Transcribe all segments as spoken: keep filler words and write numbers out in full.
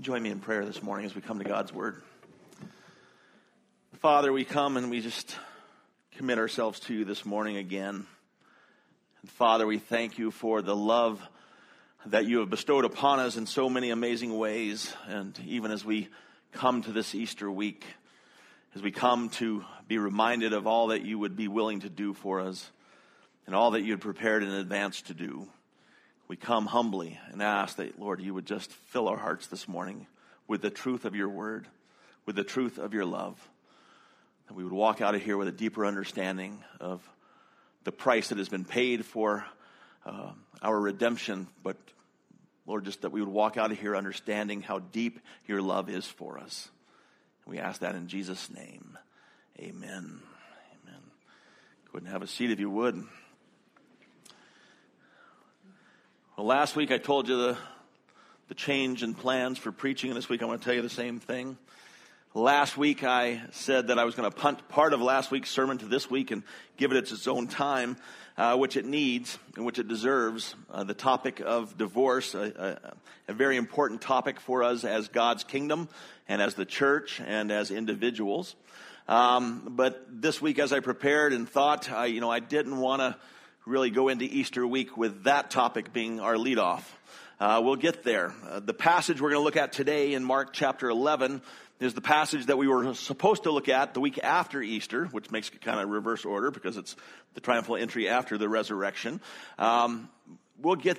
Join me in prayer this morning as we come to God's Word. Father, we come and we just commit ourselves to you this morning again. And Father, we thank you for the love that you have bestowed upon us in so many amazing ways. And even as we come to this Easter week, as we come to be reminded of all that you would be willing to do for us and all that you had prepared in advance to do, we come humbly and ask that, Lord, you would just fill our hearts this morning with the truth of your word, with the truth of your love. That we would walk out of here with a deeper understanding of the price that has been paid for uh, our redemption. But, Lord, just that we would walk out of here understanding how deep your love is for us. We ask that in Jesus' name. Amen. Amen. Go ahead and have a seat if you would. Well, last week I told you the, the change in plans for preaching, and this week I want to tell you the same thing. Last week I said that I was going to punt part of last week's sermon to this week and give it its own time, uh, which it needs and which it deserves. Uh, the topic of divorce, a, a, a very important topic for us as God's kingdom and as the church and as individuals. Um, but this week as I prepared and thought, I, you know, I didn't want to really go into Easter week with that topic being our leadoff. Uh, we'll get there. Uh, the passage we're going to look at today in Mark chapter eleven is the passage that we were supposed to look at the week after Easter, which makes it kind of reverse order because it's the triumphal entry after the resurrection. Um, we'll get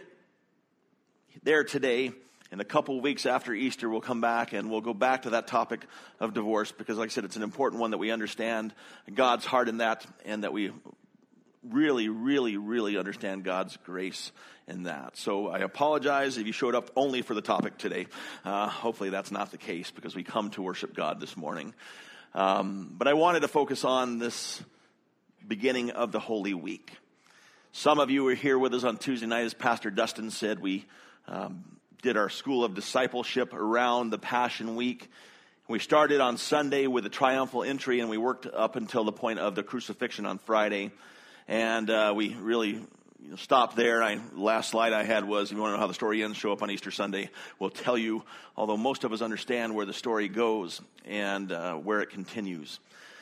there today. In a couple weeks after Easter, we'll come back and we'll go back to that topic of divorce because, like I said, it's an important one that we understand God's heart in that and that we really, really, really understand God's grace in that. So I apologize if you showed up only for the topic today. Uh, hopefully that's not the case because we come to worship God this morning. Um, but I wanted to focus on this beginning of the Holy Week. Some of you were here with us on Tuesday night, as Pastor Dustin said. We um, did our School of Discipleship around the Passion Week. We started on Sunday with the triumphal entry, and we worked up until the point of the crucifixion on Friday. And uh, we really you know, stopped there. I, last slide I had was, if you want to know how the story ends, show up on Easter Sunday. We'll tell you, although most of us understand where the story goes and uh, where it continues.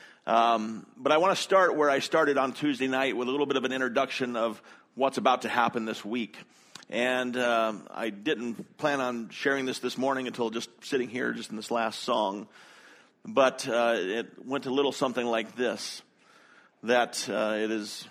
Um, but I want to start where I started on Tuesday night with a little bit of an introduction of what's about to happen this week. And uh, I didn't plan on sharing this this morning until just sitting here just in this last song. But uh, it went a little something like this, that uh, it is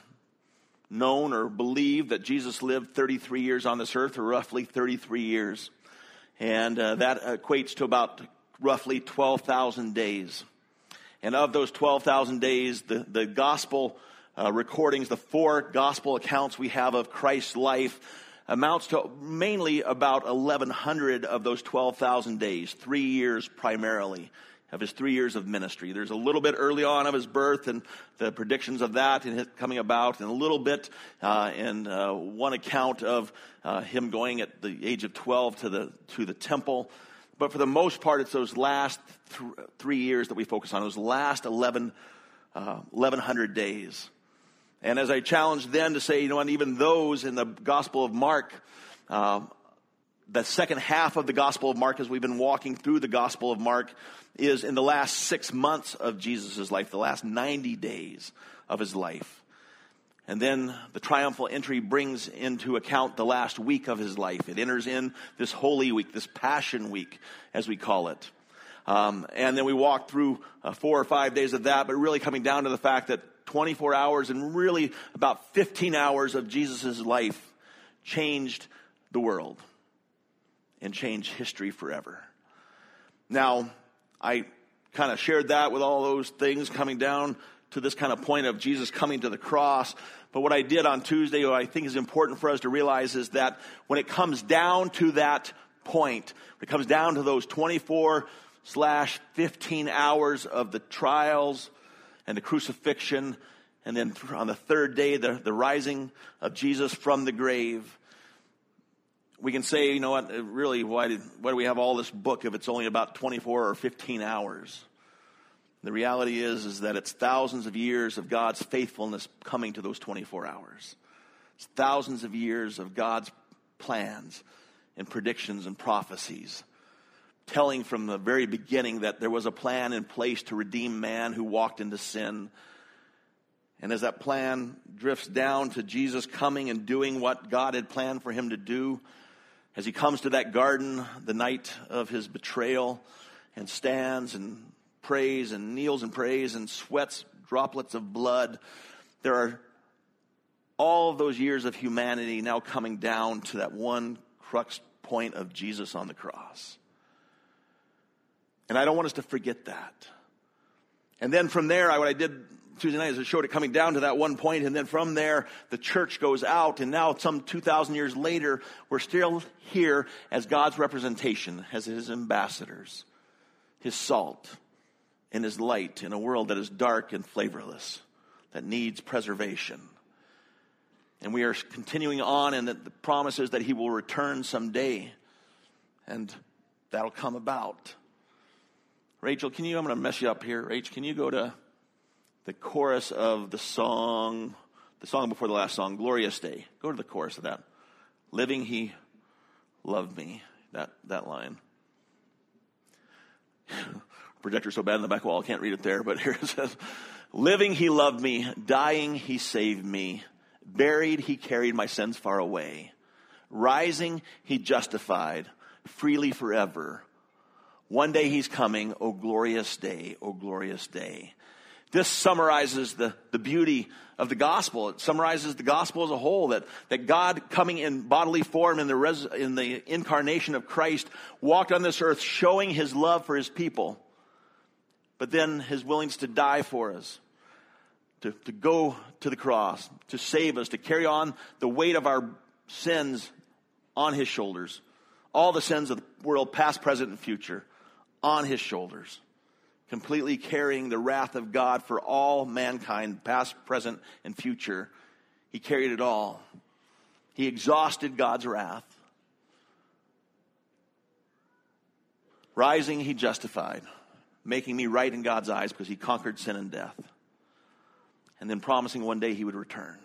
known or believed that Jesus lived thirty-three years on this earth, or roughly thirty-three years. And uh, that equates to about roughly twelve thousand days. And of those twelve thousand days, the, the gospel uh, recordings, the four gospel accounts we have of Christ's life, amounts to mainly about eleven hundred of those twelve thousand days, three years primarily of his three years of ministry. There's a little bit early on of his birth and the predictions of that and it coming about, and a little bit uh, in uh, one account of uh, him going at the age of twelve to the to the temple. But for the most part, it's those last th- three years that we focus on, those last eleven, uh, eleven hundred days. And as I challenged then to say, you know, and even those in the Gospel of Mark, um, the second half of the Gospel of Mark, as we've been walking through the Gospel of Mark, is in the last six months of Jesus' life, the last ninety days of his life. And then the triumphal entry brings into account the last week of his life. It enters in this Holy Week, this Passion Week, as we call it. Um, and then we walk through uh, four or five days of that, but really coming down to the fact that twenty-four hours and really about fifteen hours of Jesus' life changed the world and changed history forever. Now, I kind of shared that with all those things coming down to this kind of point of Jesus coming to the cross. But what I did on Tuesday, what I think is important for us to realize is that when it comes down to that point, when it comes down to those twenty-four slash fifteen hours of the trials and the crucifixion, and then on the third day, the, the rising of Jesus from the grave, we can say, you know what, really, why did, why do we have all this book if it's only about twenty-four or fifteen hours? The reality is, is that it's thousands of years of God's faithfulness coming to those twenty-four hours. It's thousands of years of God's plans and predictions and prophecies telling from the very beginning that there was a plan in place to redeem man who walked into sin. And as that plan drifts down to Jesus coming and doing what God had planned for him to do, as he comes to that garden the night of his betrayal and stands and prays and kneels and prays and sweats droplets of blood, there are all of those years of humanity now coming down to that one crux point of Jesus on the cross. And I don't want us to forget that. And then from there, I, what I did Tuesday night is I showed it coming down to that one point, and then from there, the church goes out, and now some two thousand years later, we're still here as God's representation, as his ambassadors, his salt, and his light in a world that is dark and flavorless, that needs preservation. And we are continuing on, and that the promise is that he will return someday, and that'll come about. Rachel, can you, I'm going to mess you up here. Rachel, can you go to the chorus of the song, the song before the last song, Glorious Day. Go to the chorus of that. Living he loved me, that, that line. Projector's so bad in the back wall, I can't read it there, but here it says, living he loved me, dying he saved me, buried he carried my sins far away, rising he justified, freely forever. One day he's coming, oh glorious day, oh glorious day. This summarizes the, the beauty of the gospel. It summarizes the gospel as a whole, that, that God coming in bodily form in the, res, in the incarnation of Christ walked on this earth showing his love for his people, but then his willingness to die for us, to, to go to the cross, to save us, to carry on the weight of our sins on his shoulders, all the sins of the world, past, present, and future, on his shoulders. Completely carrying the wrath of God for all mankind, past, present, and future. He carried it all. He exhausted God's wrath. Rising, he justified, making me right in God's eyes because he conquered sin and death. And then promising one day he would return.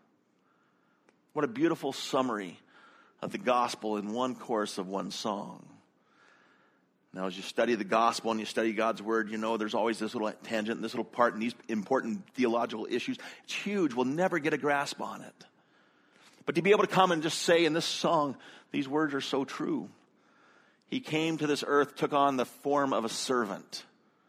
What a beautiful summary of the gospel in one chorus of one song. Now, as you study the gospel and you study God's word, you know there's always this little tangent, this little part, and these important theological issues. It's huge. We'll never get a grasp on it. But to be able to come and just say in this song, these words are so true. He came to this earth, took on the form of a servant,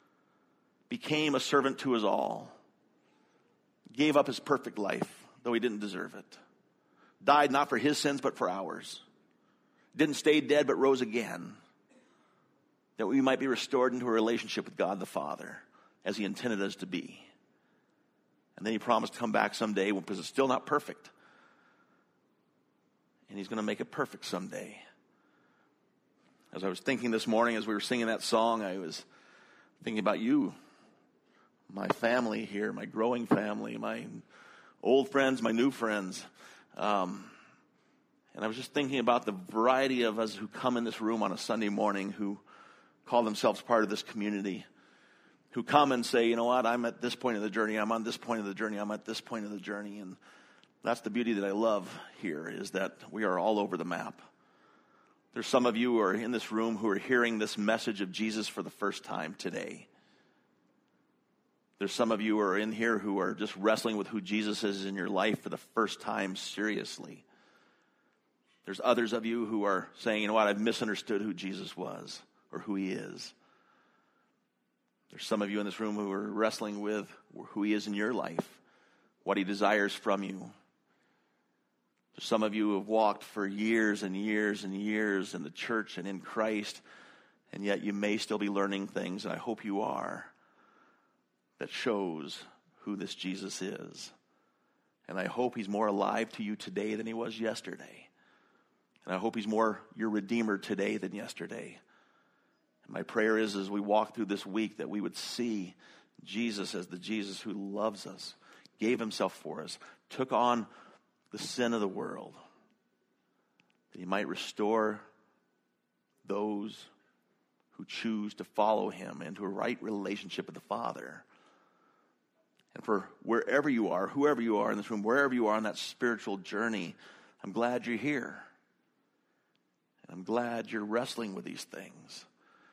became a servant to us all, gave up his perfect life, though he didn't deserve it, died not for his sins, but for ours, didn't stay dead, but rose again, that we might be restored into a relationship with God the Father as he intended us to be. And then he promised to come back someday because it's still not perfect. And he's going to make it perfect someday. As I was thinking this morning as we were singing that song, I was thinking about you, my family here, my growing family, my old friends, my new friends. Um, and I was just thinking about the variety of us who come in this room on a Sunday morning who call themselves part of this community, who come and say, you know what, I'm at this point of the journey, I'm on this point of the journey, I'm at this point of the journey. And that's the beauty that I love here, is that we are all over the map. There's some of you who are in this room who are hearing this message of Jesus for the first time today. There's some of you who are in here who are just wrestling with who Jesus is in your life for the first time seriously. There's others of you who are saying, you know what, I've misunderstood who Jesus was or who he is. There's some of you in this room who are wrestling with who he is in your life, what he desires from you. There's some of you who have walked for years and years and years in the church and in Christ, and yet you may still be learning things, and I hope you are, that shows who this Jesus is. And I hope he's more alive to you today than he was yesterday. And I hope he's more your Redeemer today than yesterday. And my prayer is, as we walk through this week, that we would see Jesus as the Jesus who loves us, gave himself for us, took on the sin of the world, that he might restore those who choose to follow him into a right relationship with the Father. And for wherever you are, whoever you are in this room, wherever you are on that spiritual journey, I'm glad you're here. And I'm glad you're wrestling with these things.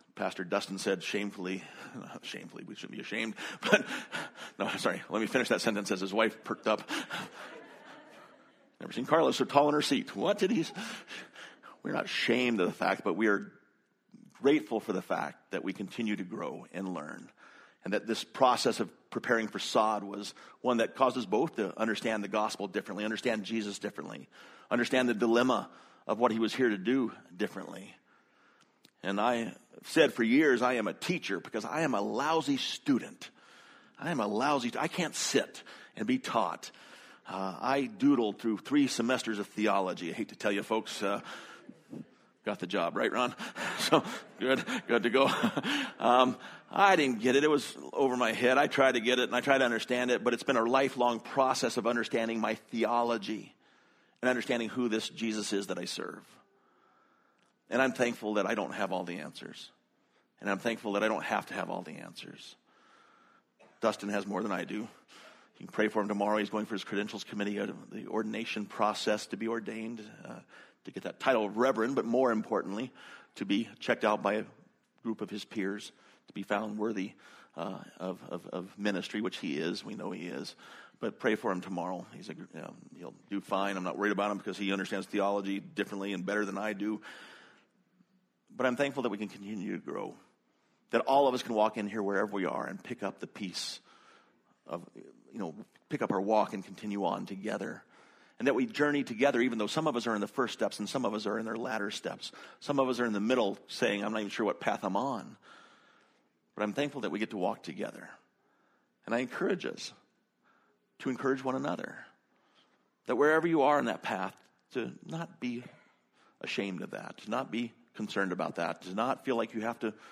Pastor Dustin said shamefully, shamefully, we shouldn't be ashamed, but, no, sorry, let me finish that sentence as his wife perked up. Never seen Carla so tall in her seat. What did he say? We're not ashamed of the fact, but we are grateful for the fact that we continue to grow and learn. And that this process of preparing for Sod was one that caused us both to understand the gospel differently, understand Jesus differently, understand the dilemma of what he was here to do differently. And I said for years, I am a teacher because I am a lousy student. I am a lousy, I can't sit and be taught. Uh, I doodled through three semesters of theology. I hate to tell you folks, uh, got the job, right, Ron? So good, good to go. um, I didn't get it. It was over my head. I tried to get it and I tried to understand it, but it's been a lifelong process of understanding my theology and understanding who this Jesus is that I serve. And I'm thankful that I don't have all the answers. And I'm thankful that I don't have to have all the answers. Dustin has more than I do. You can pray for him tomorrow. He's going for his credentials committee, uh, the ordination process to be ordained, uh, to get that title of reverend, but more importantly, to be checked out by a group of his peers, to be found worthy uh, of, of, of ministry, which he is. We know he is. But pray for him tomorrow. He's a, you know, he'll do fine. I'm not worried about him because he understands theology differently and better than I do. But I'm thankful that we can continue to grow, that all of us can walk in here wherever we are and pick up the piece of, you know, pick up our walk and continue on together. And that we journey together, even though some of us are in the first steps and some of us are in their latter steps. Some of us are in the middle saying, I'm not even sure what path I'm on. But I'm thankful that we get to walk together. And I encourage us to encourage one another. That wherever you are in that path, to not be ashamed of that, to not be concerned about that, to not feel like you have to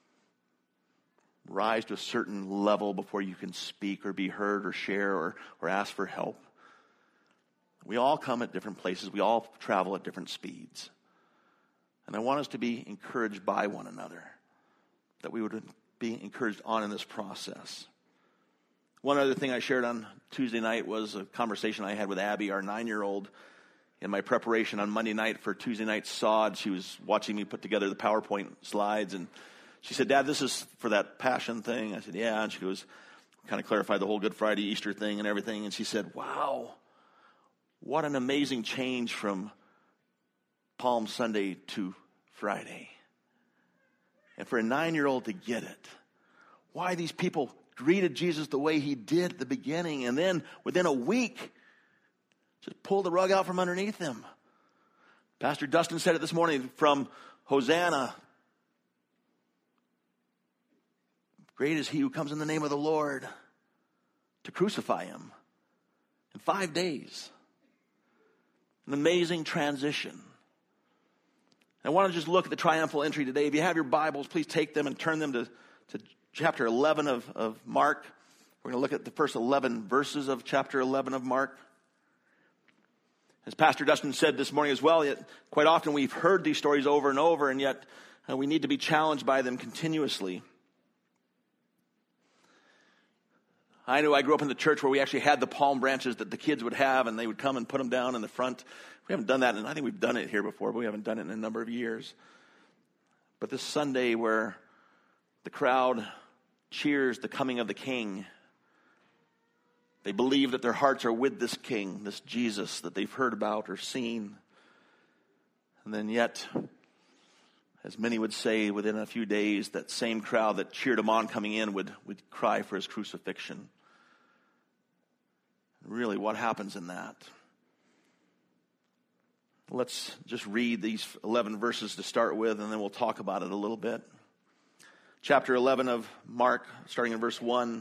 rise to a certain level before you can speak or be heard or share or, or ask for help. We all come at different places. We all travel at different speeds. And I want us to be encouraged by one another, that we would be encouraged on in this process. One other thing I shared on Tuesday night was a conversation I had with Abby, our nine-year-old, in my preparation on Monday night for Tuesday night Sod. She was watching me put together the PowerPoint slides, and she said, Dad, this is for that passion thing. I said, yeah. And she goes, kind of clarified the whole Good Friday, Easter thing and everything. And she said, wow, what an amazing change from Palm Sunday to Friday. And for a nine-year-old to get it, why these people greeted Jesus the way he did at the beginning, and then within a week, just pulled the rug out from underneath them. Pastor Dustin said it this morning, from Hosanna, great is he who comes in the name of the Lord, to crucify him in five days. An amazing transition. I want to just look at the triumphal entry today. If you have your Bibles, please take them and turn them to, to chapter eleven of, of Mark. We're going to look at the first eleven verses of chapter eleven of Mark. As Pastor Dustin said this morning as well, yet quite often we've heard these stories over and over, and yet uh, we need to be challenged by them continuously. I knew I grew up in the church where we actually had the palm branches that the kids would have, and they would come and put them down in the front. We haven't done that, and I think we've done it here before, but we haven't done it in a number of years. But this Sunday where the crowd cheers the coming of the King, they believe that their hearts are with this King, this Jesus that they've heard about or seen. And then yet, as many would say, within a few days, that same crowd that cheered him on coming in would, would cry for his crucifixion. Really, what happens in that? Let's just read these eleven verses to start with, and then we'll talk about it a little bit. Chapter eleven of Mark, starting in verse one.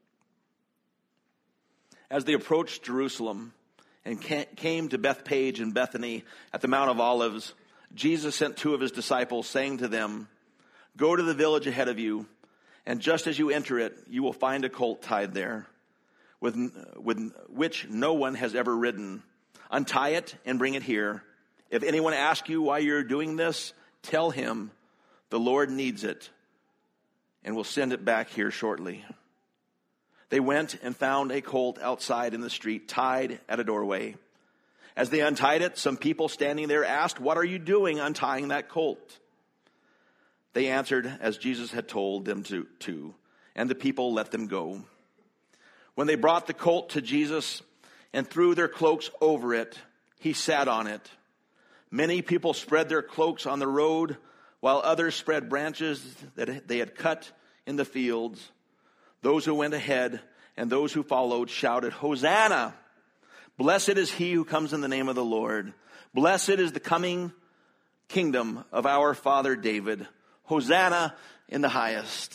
As they approached Jerusalem and came to Bethpage and Bethany at the Mount of Olives, Jesus sent two of his disciples, saying to them, "Go to the village ahead of you, and just as you enter it, you will find a colt tied there, with, with which no one has ever ridden. Untie it and bring it here. If anyone asks you why you're doing this, tell him the Lord needs it, and will send it back here shortly." They went and found a colt outside in the street, tied at a doorway. As they untied it, some people standing there asked, "What are you doing untying that colt?" They answered as Jesus had told them to, to, and the people let them go. When they brought the colt to Jesus and threw their cloaks over it, he sat on it. Many people spread their cloaks on the road, while others spread branches that they had cut in the fields. Those who went ahead and those who followed shouted, "Hosanna! Blessed is he who comes in the name of the Lord. Blessed is the coming kingdom of our father David. Hosanna in the highest."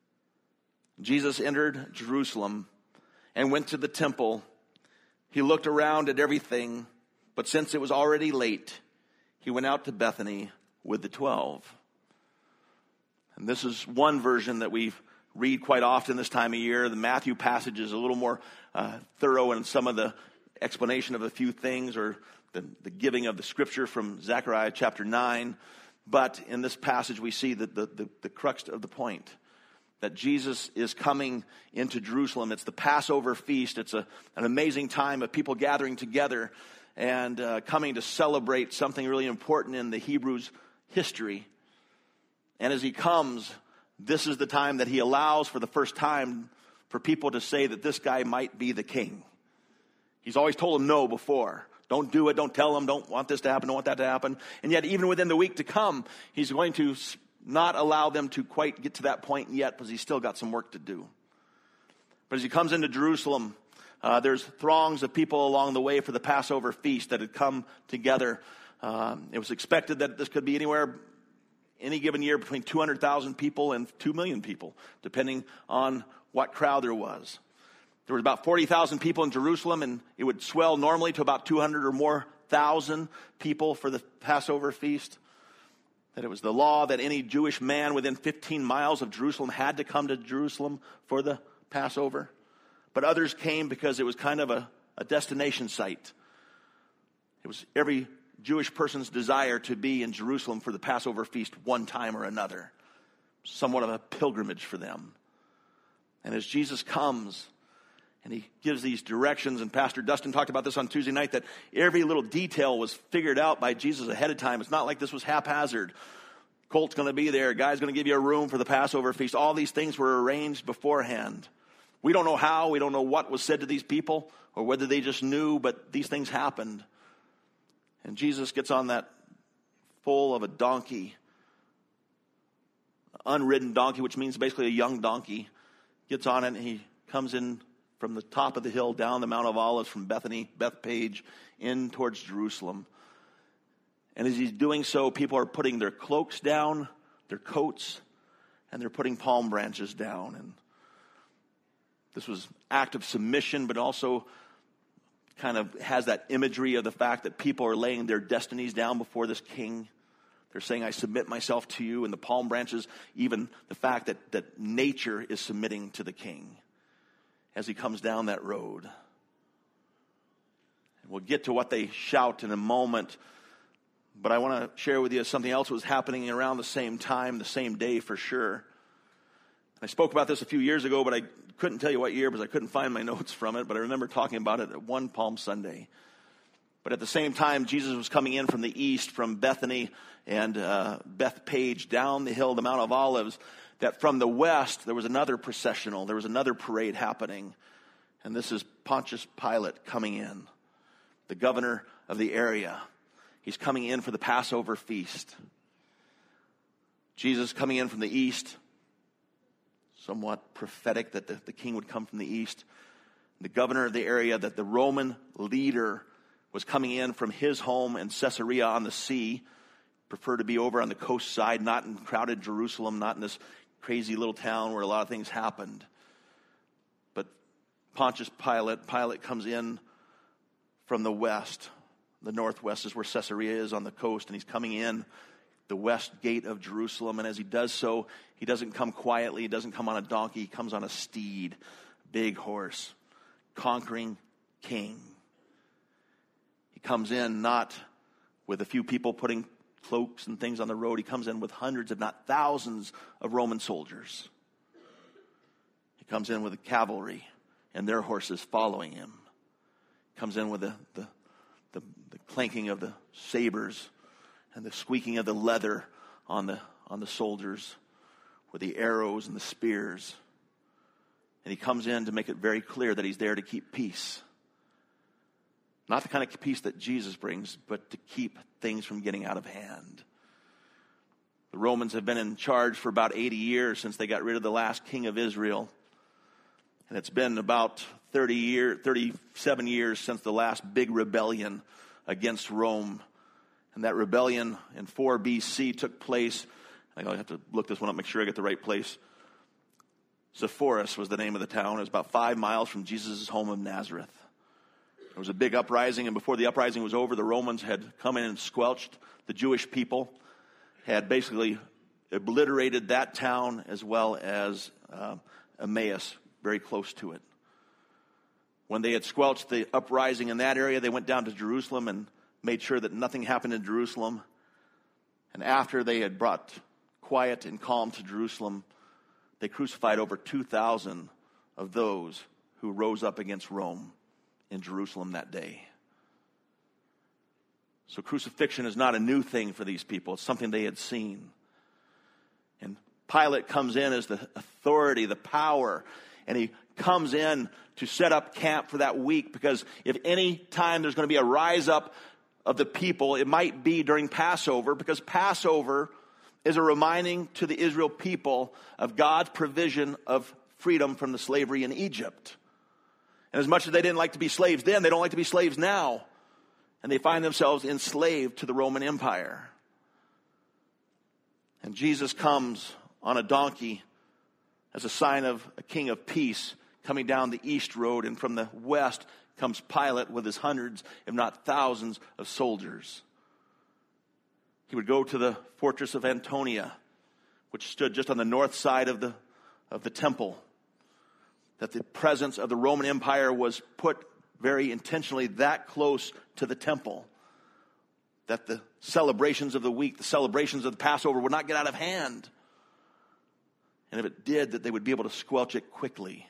Jesus entered Jerusalem and went to the temple. He looked around at everything, but since it was already late, he went out to Bethany with the twelve. And this is one version that we read quite often this time of year. The Matthew passage is a little more uh, thorough in some of the explanation of a few things, or the, the giving of the scripture from Zechariah chapter nine. But in this passage, we see that the, the, the crux of the point, that Jesus is coming into Jerusalem. It's the Passover feast. It's a, an amazing time of people gathering together and uh, coming to celebrate something really important in the Hebrews' history. And as he comes, this is the time that he allows for the first time for people to say that this guy might be the king. He's always told them no before. Don't do it. Don't tell them. Don't want this to happen. Don't want that to happen. And yet, even within the week to come, he's going to not allow them to quite get to that point yet, because he's still got some work to do. But as he comes into Jerusalem, uh, there's throngs of people along the way for the Passover feast that had come together. Um, it was expected that this could be anywhere, any given year, between two hundred thousand people and two million people, depending on what crowd there was. There was about forty thousand people in Jerusalem, and it would swell normally to about two hundred or more thousand people for the Passover feast. That it was the law that any Jewish man within fifteen miles of Jerusalem had to come to Jerusalem for the Passover. But others came because it was kind of a, a destination site. It was every Jewish person's desire to be in Jerusalem for the Passover feast one time or another. Somewhat of a pilgrimage for them. And as Jesus comes, and he gives these directions, and Pastor Dustin talked about this on Tuesday night, that every little detail was figured out by Jesus ahead of time. It's not like this was haphazard. Colt's going to be there. Guy's going to give you a room for the Passover feast. All these things were arranged beforehand. We don't know how. We don't know what was said to these people, or whether they just knew, but these things happened. And Jesus gets on that foal of a donkey, unridden donkey, which means basically a young donkey, gets on it, and he comes in from the top of the hill down the Mount of Olives from Bethany, Bethpage, in towards Jerusalem. And as he's doing so, people are putting their cloaks down, their coats, and they're putting palm branches down. And this was act of submission, but also kind of has that imagery of the fact that people are laying their destinies down before this king. They're saying, "I submit myself to you." And the palm branches, even the fact that, that nature is submitting to the king as he comes down that road. And we'll get to what they shout in a moment, but I want to share with you something else that was happening around the same time, the same day for sure. I spoke about this a few years ago, but I couldn't tell you what year because I couldn't find my notes from it, but I remember talking about it at one Palm Sunday. But at the same time, Jesus was coming in from the east, from Bethany and uh, Bethpage, down the hill, the Mount of Olives, that from the west, there was another processional, there was another parade happening. And this is Pontius Pilate coming in, the governor of the area. He's coming in for the Passover feast. Jesus coming in from the east, somewhat prophetic that the, the king would come from the east. The governor of the area, that the Roman leader was coming in from his home in Caesarea on the sea, preferred to be over on the coast side, not in crowded Jerusalem, not in this crazy little town where a lot of things happened. But Pontius Pilate, Pilate comes in from the west. The northwest is where Caesarea is on the coast, and he's coming in the west gate of Jerusalem. And as he does so, he doesn't come quietly. He doesn't come on a donkey. He comes on a steed, big horse, conquering king. He comes in not with a few people putting cloaks and things on the road. He comes in with hundreds, if not thousands, of Roman soldiers. He comes in with the cavalry and their horses following him. He comes in with the, the, the, the clanking of the sabers and the squeaking of the leather on the on the soldiers with the arrows and the spears. And he comes in to make it very clear that he's there to keep peace. Not the kind of peace that Jesus brings, but to keep things from getting out of hand. The Romans have been in charge for about eighty years since they got rid of the last king of Israel. And it's been about thirty year, thirty-seven years since the last big rebellion against Rome. And that rebellion in four B C took place. I have to look this one up, make sure I get the right place. Sepphoris was the name of the town. It was about five miles from Jesus' home of Nazareth. There was a big uprising, and before the uprising was over, the Romans had come in and squelched the Jewish people, had basically obliterated that town as well as uh, Emmaus, very close to it. When they had squelched the uprising in that area, they went down to Jerusalem and made sure that nothing happened in Jerusalem. And after they had brought quiet and calm to Jerusalem, they crucified over two thousand of those who rose up against Rome in Jerusalem that day. So crucifixion is not a new thing for these people. It's something they had seen. And Pilate comes in as the authority, the power, and he comes in to set up camp for that week, because if any time there's going to be a rise up of the people, it might be during Passover, because Passover is a reminding to the Israel people of God's provision of freedom from the slavery in Egypt. And as much as they didn't like to be slaves then, they don't like to be slaves now. And they find themselves enslaved to the Roman Empire. And Jesus comes on a donkey as a sign of a king of peace coming down the east road. And from the west comes Pilate with his hundreds, if not thousands, of soldiers. He would go to the fortress of Antonia, which stood just on the north side of the, of the temple. That the presence of the Roman Empire was put very intentionally that close to the temple. That the celebrations of the week, the celebrations of the Passover would not get out of hand. And if it did, that they would be able to squelch it quickly.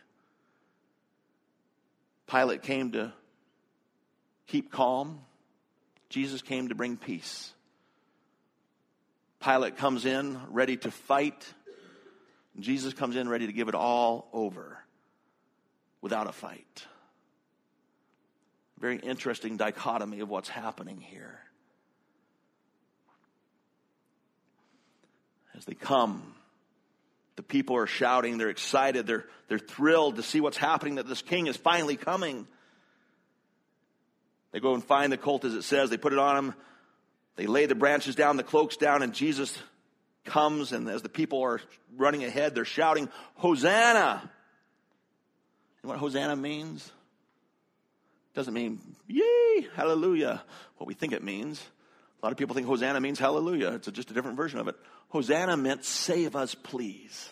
Pilate came to keep calm. Jesus came to bring peace. Pilate comes in ready to fight. Jesus comes in ready to give it all over without a fight. Very interesting dichotomy of what's happening here. As they come, the people are shouting, they're excited, they're, they're thrilled to see what's happening, that this king is finally coming. They go and find the colt, as it says, they put it on him, they lay the branches down, the cloaks down, and Jesus comes, and as the people are running ahead, they're shouting, Hosanna! You know what Hosanna means? It doesn't mean, yay, hallelujah, what we think it means. A lot of people think Hosanna means hallelujah. It's just a different version of it. Hosanna meant save us, please.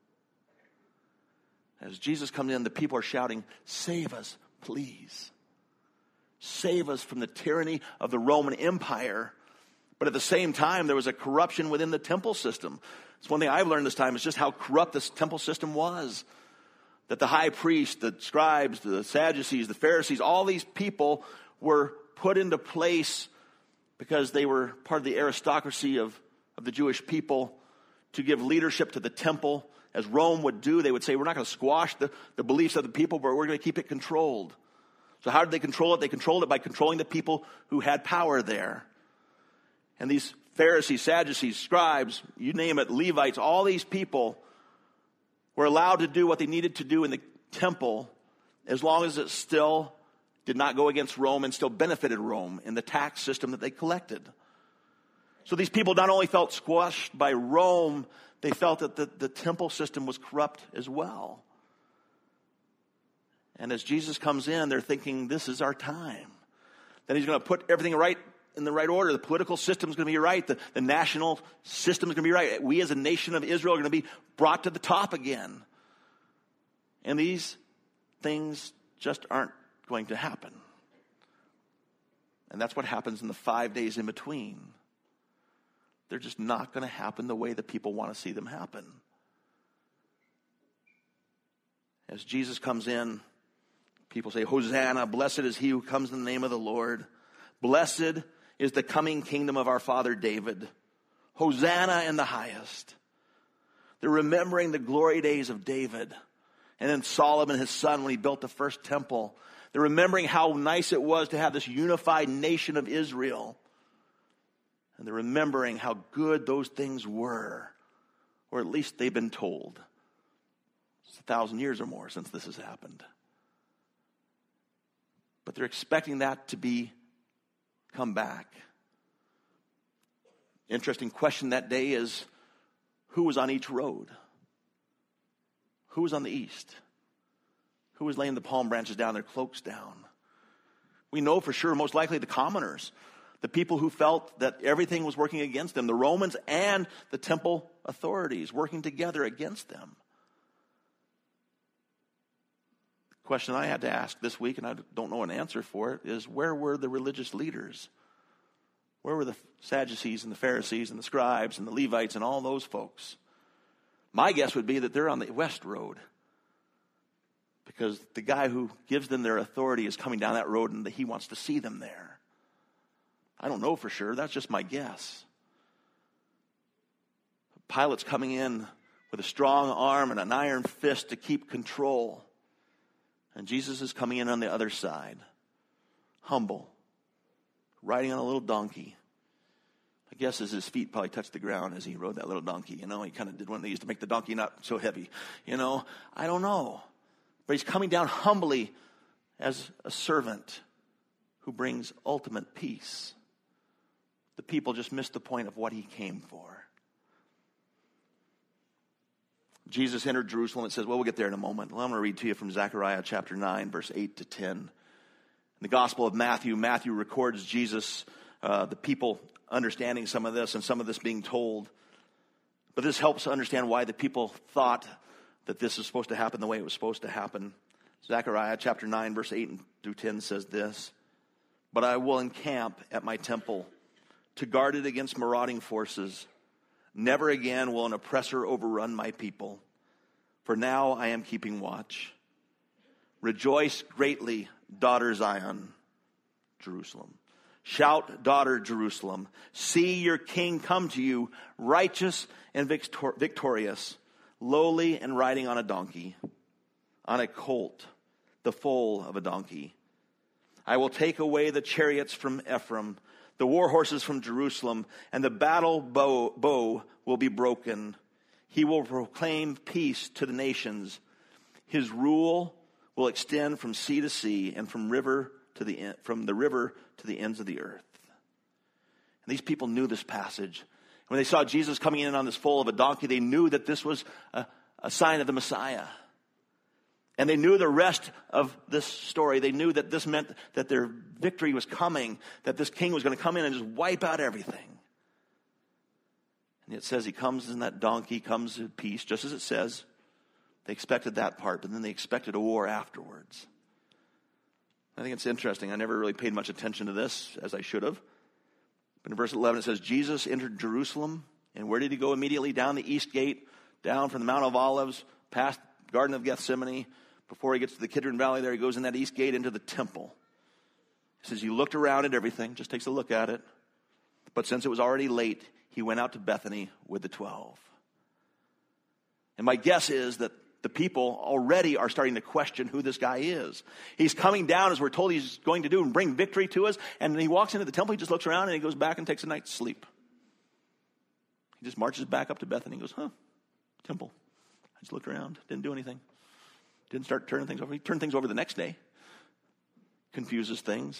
As Jesus comes in, the people are shouting, save us, please. Save us from the tyranny of the Roman Empire. But at the same time, there was a corruption within the temple system. It's one thing I've learned this time is just how corrupt this temple system was. That the high priest, the scribes, the Sadducees, the Pharisees, all these people were put into place because they were part of the aristocracy of, of the Jewish people to give leadership to the temple. As Rome would do, they would say, we're not going to squash the, the beliefs of the people, but we're going to keep it controlled. So how did they control it? They controlled it by controlling the people who had power there. And these Pharisees, Sadducees, scribes, you name it, Levites, all these people were allowed to do what they needed to do in the temple as long as it still did not go against Rome and still benefited Rome in the tax system that they collected. So these people not only felt squashed by Rome, they felt that the, the temple system was corrupt as well. And as Jesus comes in, they're thinking, this is our time. Then he's going to put everything right in the right order. The political system is going to be right. The, the national system is going to be right. We as a nation of Israel are going to be brought to the top again. And these things just aren't going to happen. And that's what happens in the five days in between. They're just not going to happen the way the people want to see them happen. As Jesus comes in, people say, Hosanna, blessed is he who comes in the name of the Lord. Blessed is the coming kingdom of our father David. Hosanna in the highest. They're remembering the glory days of David and then Solomon, his son, when he built the first temple. They're remembering how nice it was to have this unified nation of Israel. And they're remembering how good those things were, or at least they've been told. It's a thousand years or more since this has happened. But they're expecting that to be come back. Interesting question that day is, who was on each road? Who was on the east? Who was laying the palm branches down, their cloaks down? We know for sure, most likely the commoners, the people who felt that everything was working against them, the Romans and the temple authorities working together against them. The question I had to ask this week, and I don't know an answer for it, is where were the religious leaders? Where were the Sadducees and the Pharisees and the scribes and the Levites and all those folks? My guess would be that they're on the west road, because the guy who gives them their authority is coming down that road and he wants to see them there. I don't know for sure. That's just my guess. Pilate's coming in with a strong arm and an iron fist to keep control. And Jesus is coming in on the other side, humble, riding on a little donkey. I guess as his feet probably touched the ground as he rode that little donkey. You know, he kind of did one of these to make the donkey not so heavy. You know, I don't know. But he's coming down humbly as a servant who brings ultimate peace. The people just missed the point of what he came for. Jesus entered Jerusalem. It says, well, we'll get there in a moment. Well, I'm going to read to you from Zechariah chapter nine, verse eight to ten. In the Gospel of Matthew, Matthew records Jesus, uh, the people understanding some of this and some of this being told. But this helps understand why the people thought that this is supposed to happen the way it was supposed to happen. Zechariah chapter nine, verse eight through ten says this, but I will encamp at my temple to guard it against marauding forces. Never again will an oppressor overrun my people, for now I am keeping watch. Rejoice greatly, daughter Zion, Jerusalem. Shout, daughter Jerusalem. See your king come to you, righteous and victor- victorious, lowly and riding on a donkey, on a colt, the foal of a donkey. I will take away the chariots from Ephraim, the war horses from Jerusalem, and the battle bow, bow will be broken. He will proclaim peace to the nations. His rule will extend from sea to sea and from river to the from the river to the ends of the earth. And these people knew this passage. When they saw Jesus coming in on this foal of a donkey, they knew that this was a, a sign of the Messiah. And they knew the rest of this story. They knew that this meant that their victory was coming, that this king was going to come in and just wipe out everything. And it says he comes in that donkey, comes in peace, just as it says. They expected that part, but then they expected a war afterwards. I think it's interesting. I never really paid much attention to this, as I should have. But in verse eleven it says, Jesus entered Jerusalem, and where did he go immediately? Down the east gate, down from the Mount of Olives, past the Garden of Gethsemane. Before he gets to the Kidron Valley there, he goes in that east gate into the temple. It says he looked around at everything, just takes a look at it. But since it was already late, he went out to Bethany with the twelve. And my guess is that the people already are starting to question who this guy is. He's coming down, as we're told he's going to do, and bring victory to us. And he walks into the temple, he just looks around, and he goes back and takes a night's sleep. He just marches back up to Bethany and goes, huh, temple. I just looked around, didn't do anything. Didn't start turning things over. He turned things over the next day. Confuses things.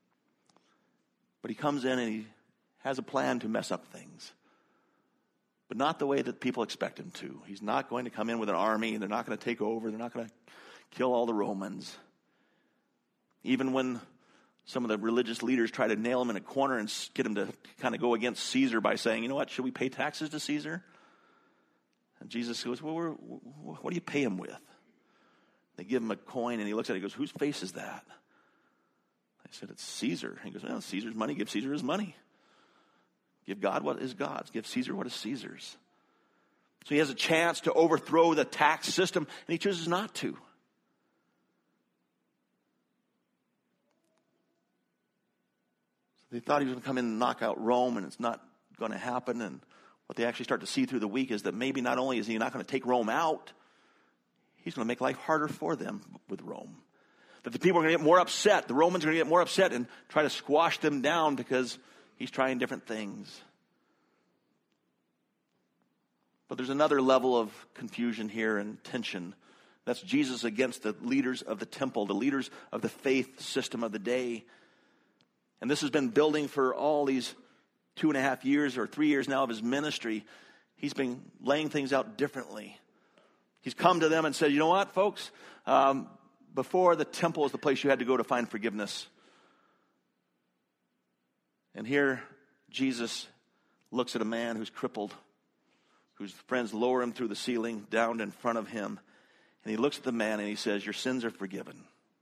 But he comes in and he has a plan to mess up things. But not the way that people expect him to. He's not going to come in with an army. They're not going to take over. They're not going to kill all the Romans. Even when some of the religious leaders try to nail him in a corner and get him to kind of go against Caesar by saying, you know what, should we pay taxes to Caesar? And Jesus goes, well, we're, what do you pay him with? They give him a coin, and he looks at it and goes, whose face is that? I said, it's Caesar. He goes, well, Caesar's money. Give Caesar his money. Give God what is God's. Give Caesar what is Caesar's. So he has a chance to overthrow the tax system, and he chooses not to. So they thought he was going to come in and knock out Rome, and it's not going to happen. And what they actually start to see through the week is that maybe not only is he not going to take Rome out, he's going to make life harder for them with Rome. That the people are going to get more upset. The Romans are going to get more upset and try to squash them down because he's trying different things. But there's another level of confusion here and tension. That's Jesus against the leaders of the temple, the leaders of the faith system of the day. And this has been building for all these two and a half years or three years now of his ministry. He's been laying things out differently. He's come to them and said, you know what, folks? Um, before, the temple was the place you had to go to find forgiveness. And here, Jesus looks at a man who's crippled, whose friends lower him through the ceiling down in front of him. And he looks at the man and he says, your sins are forgiven.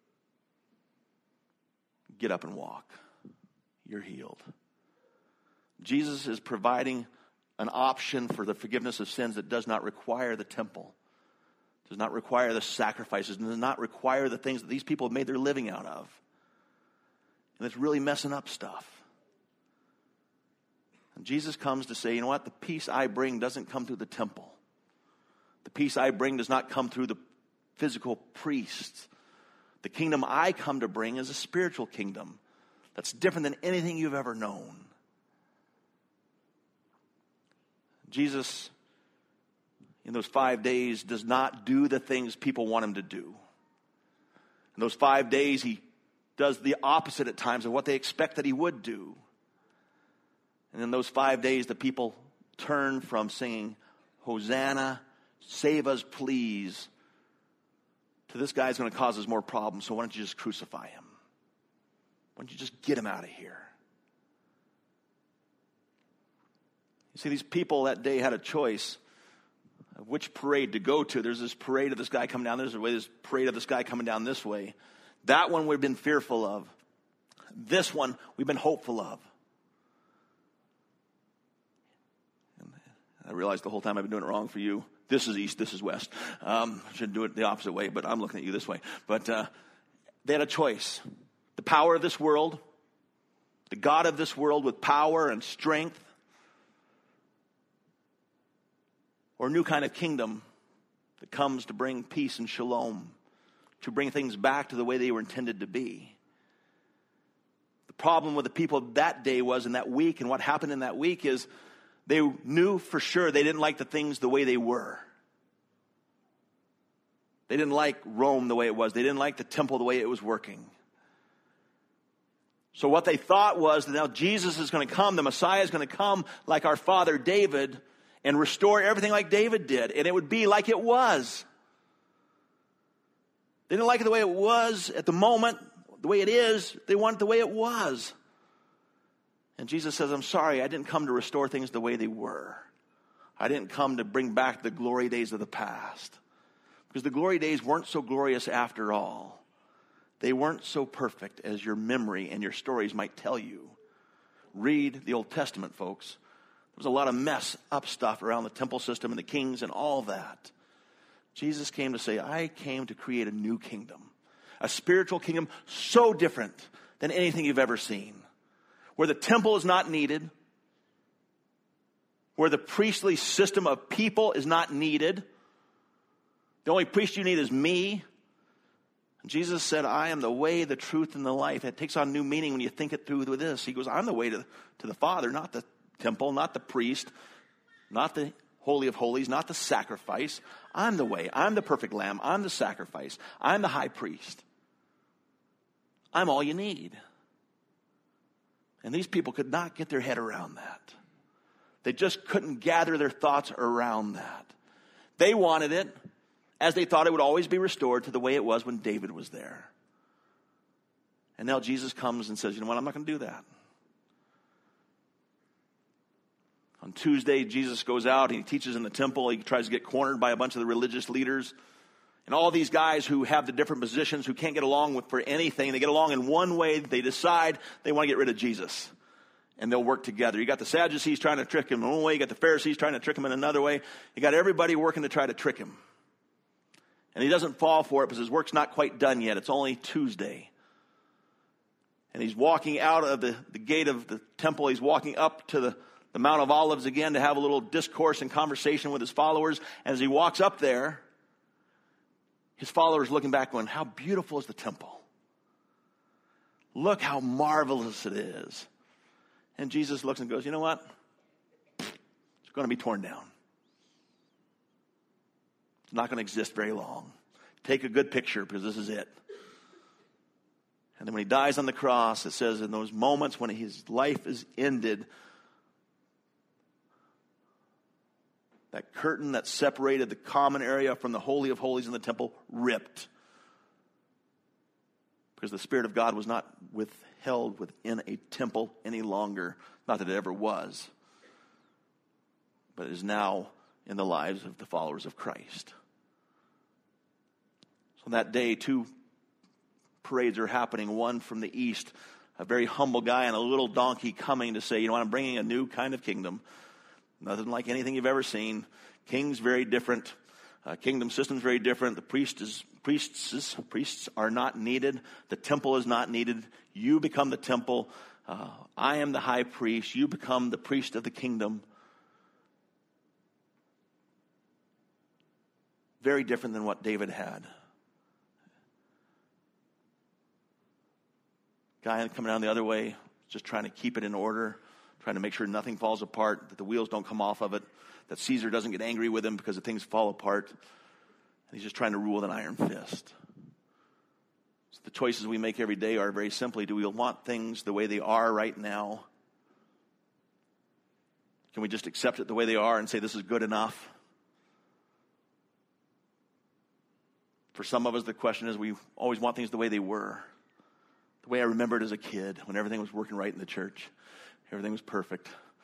Get up and walk. You're healed. Jesus is providing an option for the forgiveness of sins that does not require the temple, does not require the sacrifices, and does not require the things that these people have made their living out of. And it's really messing up stuff. And Jesus comes to say, you know what? The peace I bring doesn't come through the temple. The peace I bring does not come through the physical priests. The kingdom I come to bring is a spiritual kingdom that's different than anything you've ever known. Jesus, in those five days, does not do the things people want him to do. In those five days, he does the opposite at times of what they expect that he would do. And in those five days, the people turn from singing, Hosanna, save us, please, to this guy's going to cause us more problems, so why don't you just crucify him? Why don't you just get him out of here? You see, these people that day had a choice of which parade to go to. There's this parade of this guy coming down. There's a way. There's a parade of this guy coming down this way. That one we've been fearful of. This one we've been hopeful of. And I realized the whole time I've been doing it wrong for you. This is east, this is west. Um, I should do it the opposite way, but I'm looking at you this way. But uh, they had a choice. The power of this world, the God of this world with power and strength, or a new kind of kingdom that comes to bring peace and shalom, to bring things back to the way they were intended to be. The problem with the people of that day was in that week, and what happened in that week is they knew for sure they didn't like the things the way they were. They didn't like Rome the way it was. They didn't like the temple the way it was working. So what they thought was that now Jesus is going to come, the Messiah is going to come like our father David and restore everything like David did. And it would be like it was. They didn't like it the way it was at the moment, the way it is. They want it the way it was. And Jesus says, I'm sorry, I didn't come to restore things the way they were. I didn't come to bring back the glory days of the past. Because the glory days weren't so glorious after all. They weren't so perfect as your memory and your stories might tell you. Read the Old Testament, folks. There was a lot of mess up stuff around the temple system and the kings and all that. Jesus came to say, I came to create a new kingdom. A spiritual kingdom so different than anything you've ever seen. Where the temple is not needed. Where the priestly system of people is not needed. The only priest you need is me. And Jesus said, I am the way, the truth, and the life. It takes on new meaning when you think it through with this. He goes, I'm the way to, to the Father, not the temple, not the priest, not the Holy of Holies, not the sacrifice. I'm the way. I'm the perfect lamb. I'm the sacrifice. I'm the high priest. I'm all you need. And these people could not get their head around that. They just couldn't gather their thoughts around that. They wanted it as they thought it would always be restored to the way it was when David was there. And now Jesus comes and says, you know what, I'm not going to do that. On Tuesday, Jesus goes out and he teaches in the temple. He tries to get cornered by a bunch of the religious leaders. And all these guys who have the different positions, who can't get along with for anything, they get along in one way. They decide they want to get rid of Jesus. And they'll work together. You got the Sadducees trying to trick him in one way. You got the Pharisees trying to trick him in another way. You got everybody working to try to trick him. And he doesn't fall for it because his work's not quite done yet. It's only Tuesday. And he's walking out of the, the gate of the temple. He's walking up to the the Mount of Olives again to have a little discourse and conversation with his followers. And as he walks up there, his followers looking back going, how beautiful is the temple? Look how marvelous it is. And Jesus looks and goes, you know what? It's going to be torn down. It's not going to exist very long. Take a good picture because this is it. And then when he dies on the cross, it says in those moments when his life is ended, that curtain that separated the common area from the Holy of Holies in the temple ripped. Because the Spirit of God was not withheld within a temple any longer. Not that it ever was. But it is now in the lives of the followers of Christ. So that day, two parades are happening. One from the east, a very humble guy on a little donkey coming to say, you know what, I'm bringing a new kind of kingdom. Nothing like anything you've ever seen. King's very different. Uh, kingdom system's very different. The priest is, priests, priests are not needed. The temple is not needed. You become the temple. Uh, I am the high priest. You become the priest of the kingdom. Very different than what David had. Guy coming down the other way, just trying to keep it in order, trying to make sure nothing falls apart, that the wheels don't come off of it, that Caesar doesn't get angry with him because the things fall apart. And he's just trying to rule with an iron fist. So the choices we make every day are very simply, do we want things the way they are right now? Can we just accept it the way they are and say this is good enough? For some of us, the question is we always want things the way they were. The way I remembered as a kid, when everything was working right in the church. Everything was perfect.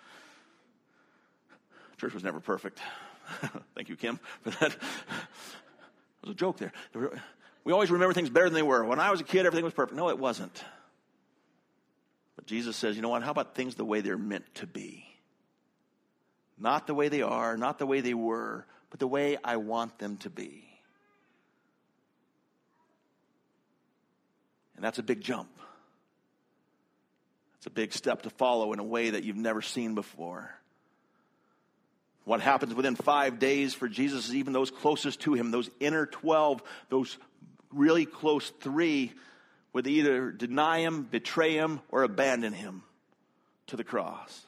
Church was never perfect. Thank you, Kim, for that. It was a joke there. We always remember things better than they were. When I was a kid, everything was perfect. No, it wasn't. But Jesus says, you know what? How about things the way they're meant to be? Not the way they are, not the way they were, but the way I want them to be. And that's a big jump. It's a big step to follow in a way that you've never seen before. What happens within five days for Jesus is even those closest to him, those inner twelve, those really close three, would either deny him, betray him, or abandon him to the cross.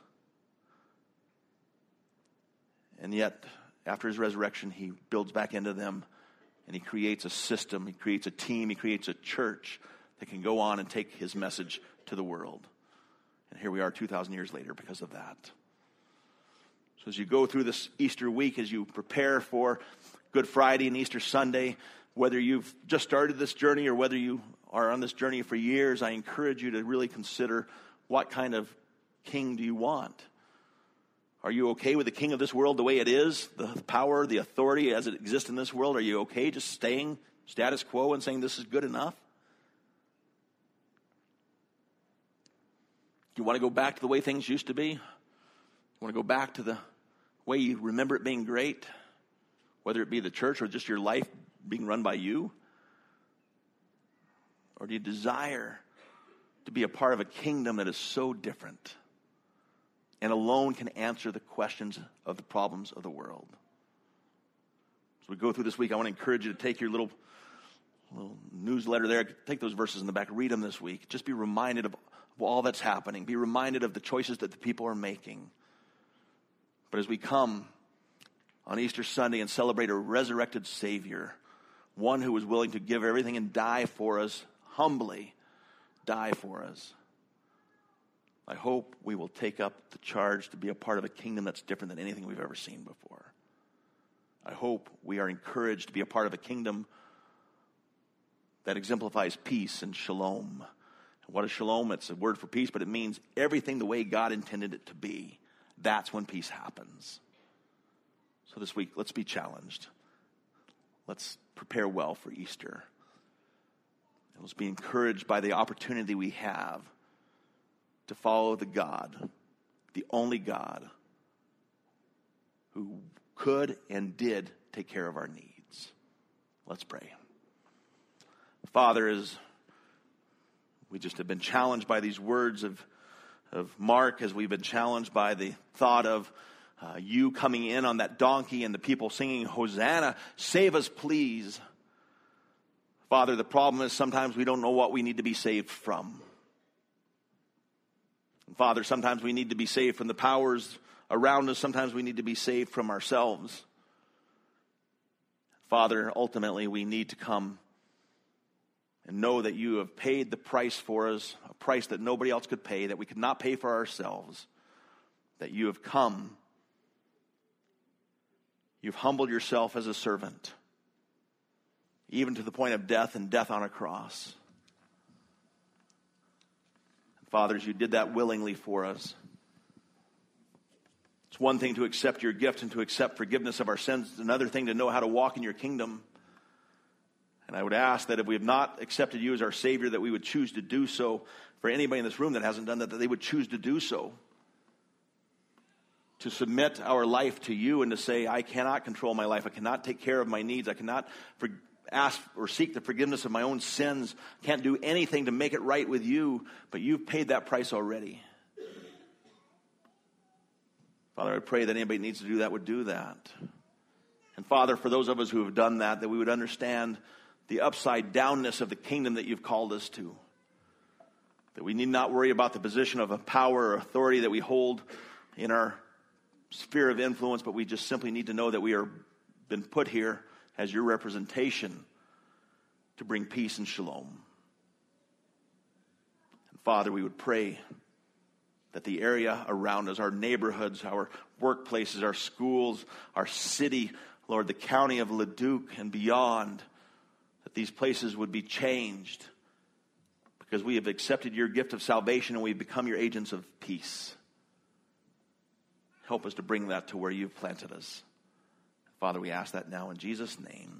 And yet, after his resurrection, he builds back into them, and he creates a system, he creates a team, he creates a church that can go on and take his message to the world. And here we are two thousand years later because of that. So as you go through this Easter week, as you prepare for Good Friday and Easter Sunday, whether you've just started this journey or whether you are on this journey for years, I encourage you to really consider what kind of king do you want? Are you okay with the king of this world the way it is? The power, the authority as it exists in this world? Are you okay just staying status quo and saying this is good enough? You want to go back to the way things used to be? You want to go back to the way you remember it being great? Whether it be the church or just your life being run by you? Or do you desire to be a part of a kingdom that is so different and alone can answer the questions of the problems of the world? As we go through this week, I want to encourage you to take your little, little newsletter there. Take those verses in the back. Read them this week. Just be reminded of all that's happening. Be reminded of the choices that the people are making. But as we come on Easter Sunday and celebrate a resurrected Savior, one who was willing to give everything and die for us, humbly die for us, I hope we will take up the charge to be a part of a kingdom that's different than anything we've ever seen before. I hope we are encouraged to be a part of a kingdom that exemplifies peace and shalom. What is shalom? It's a word for peace, but it means everything the way God intended it to be. That's when peace happens. So this week, let's be challenged. Let's prepare well for Easter. And let's be encouraged by the opportunity we have to follow the God, the only God, who could and did take care of our needs. Let's pray. Father, as we just have been challenged by these words of, of Mark as we've been challenged by the thought of uh, you coming in on that donkey and the people singing, Hosanna, save us please. Father, the problem is sometimes we don't know what we need to be saved from. And Father, sometimes we need to be saved from the powers around us. Sometimes we need to be saved from ourselves. Father, ultimately we need to come and know that you have paid the price for us, a price that nobody else could pay, that we could not pay for ourselves, that you have come. You've humbled yourself as a servant, even to the point of death and death on a cross. Fathers, you did that willingly for us. It's one thing to accept your gift and to accept forgiveness of our sins. It's another thing to know how to walk in your kingdom. And I would ask that if we have not accepted you as our Savior, that we would choose to do so. For anybody in this room that hasn't done that, that they would choose to do so. To submit our life to you and to say, I cannot control my life. I cannot take care of my needs. I cannot for, ask or seek the forgiveness of my own sins. I can't do anything to make it right with you, but you've paid that price already. Father, I pray that anybody that needs to do that would do that. And Father, for those of us who have done that, that we would understand the upside downness of the kingdom that you've called us to. That we need not worry about the position of a power or authority that we hold in our sphere of influence, but we just simply need to know that we are been put here as your representation to bring peace and shalom. And Father, we would pray that the area around us, our neighborhoods, our workplaces, our schools, our city, Lord, the county of Leduc and beyond, that these places would be changed because we have accepted your gift of salvation and we've become your agents of peace. Help us to bring that to where you've planted us. Father, we ask that now in Jesus' name.